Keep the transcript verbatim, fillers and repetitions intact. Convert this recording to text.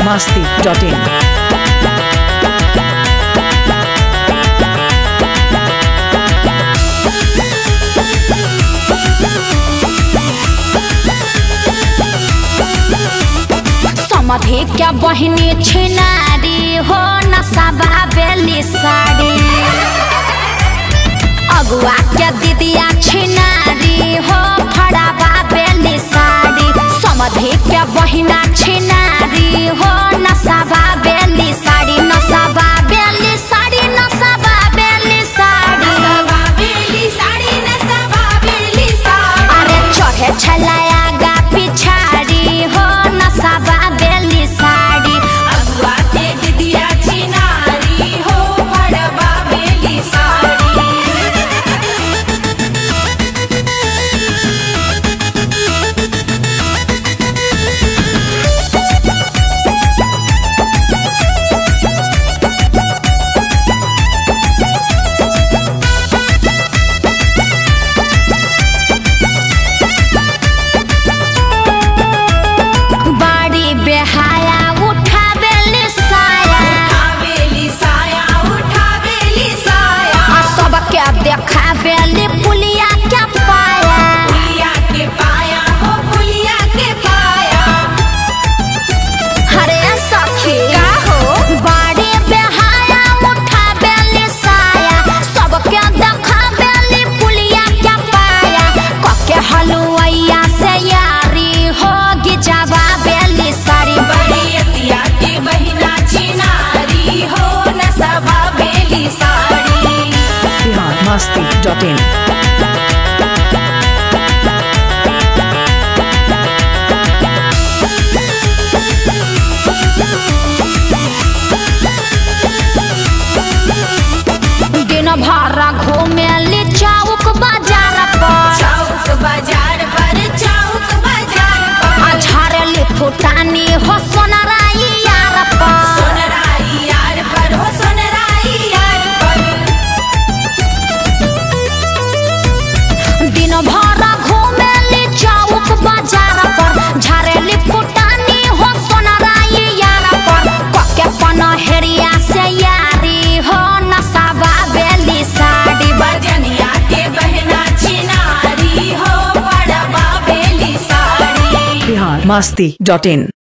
masti dot in. समधे क्या बहनी छिनारी हो नसाबा बेली साड़ी अगुआ क्या दीदिया छिनारी हो फड़ाबा बेली साड़ी समधे क्या बहिना छिनारी हो नसाबा बेली साड़ी नसाबा बेली साड़ी नसाबा बेली साड़ी नसाबा बेली साड़ी नसाबा बेली साड़ी अरे चढ़े छलाया गा पिछाड़ी हो नसाबा बेली साड़ी अगुआ के दीदिया छिनारी हो फड़ाबा बेली साड़ी देखा बेली पुलिया क्या पाया पुलिया के पाया हो पुलिया के पाया हरे सखी का हो बाड़ी बेहाया उठा बेली साया सब क्या देखा बेली पुलिया क्या पाया कके हलुआइया से यारी होगी जावा बेली साड़ी बड़ी अतिया की बहिना चिनारी हो नसाबा बेली साड़ी masti dot in. दिन भर घूमे ले चौक बाजार पर चौक बाजार पर चौक बाजार पर झारे ले फुटानी हो सोनराई यार पर सोनराई यार पर हो सोनराई यार पर दिन भर घूमे ले चौक बाजार पर झारे ले फुटानी हो सोनराई यार पर कके पनहेरिया से यारी हो नसाबा बेली साड़ी बजनिया के बहना चिनारी हो फड़ाबा बेली साड़ी masti dot in.